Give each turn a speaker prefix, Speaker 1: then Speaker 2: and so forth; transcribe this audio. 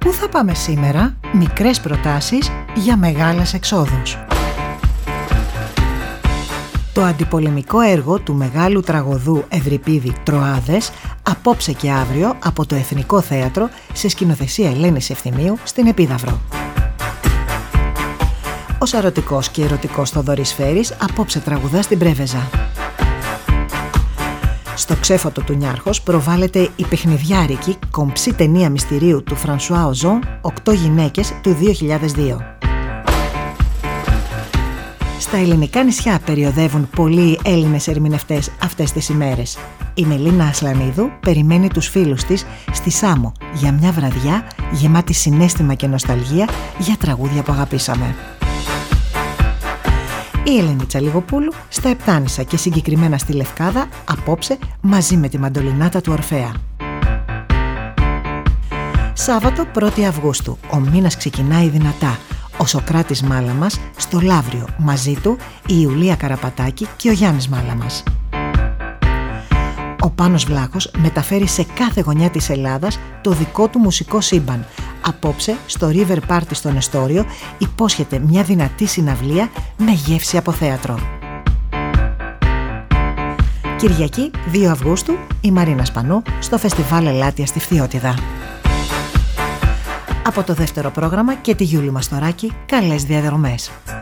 Speaker 1: Πού θα πάμε σήμερα? Μικρές προτάσεις για μεγάλες εξόδους. Το αντιπολεμικό έργο του μεγάλου τραγωδού Ευρυπίδη «Τροάδες» απόψε και αύριο από το Εθνικό Θέατρο σε σκηνοθεσία Ελένης Ευθυμίου στην Επίδαυρο. Ο σαρωτικός και ερωτικός Θοδωρής Φέρης απόψε τραγουδά στην Πρέβεζα. Στο Ξέφωτο του Νιάρχος προβάλλεται η παιχνιδιάρικη κομψή ταινία μυστηρίου του Φρανσουά Οζόν «8 γυναίκες» του 2002. Στα ελληνικά νησιά περιοδεύουν πολλοί Έλληνες ερμηνευτές αυτές τις ημέρες. Η Μελίνα Ασλανίδου περιμένει τους φίλους της στη Σάμο για μια βραδιά γεμάτη συναίσθημα και νοσταλγία για τραγούδια που αγαπήσαμε. Η Ελενίτσα Λιγοπούλου στα Επτάνησα και συγκεκριμένα στη Λευκάδα απόψε μαζί με τη μαντολινάτα του Ορφέα. Σάββατο 1η Αυγούστου ο μήνας ξεκινάει δυνατά. Ο Σωκράτης Μάλαμας στο Λαύριο, μαζί του η Ιουλία Καραπατάκη και ο Γιάννης Μάλαμας. Ο Πάνος Βλάχος μεταφέρει σε κάθε γωνιά της Ελλάδας το δικό του μουσικό σύμπαν. Απόψε στο River Party στο Νεστόριο υπόσχεται μια δυνατή συναυλία με γεύση από θέατρο. Κυριακή 2 Αυγούστου η Μαρίνα Σπανού στο Φεστιβάλ Ελάτια στη Φθιώτιδα. Από το δεύτερο πρόγραμμα και τη Γιούλη Μαστοράκη, καλές διαδρομές.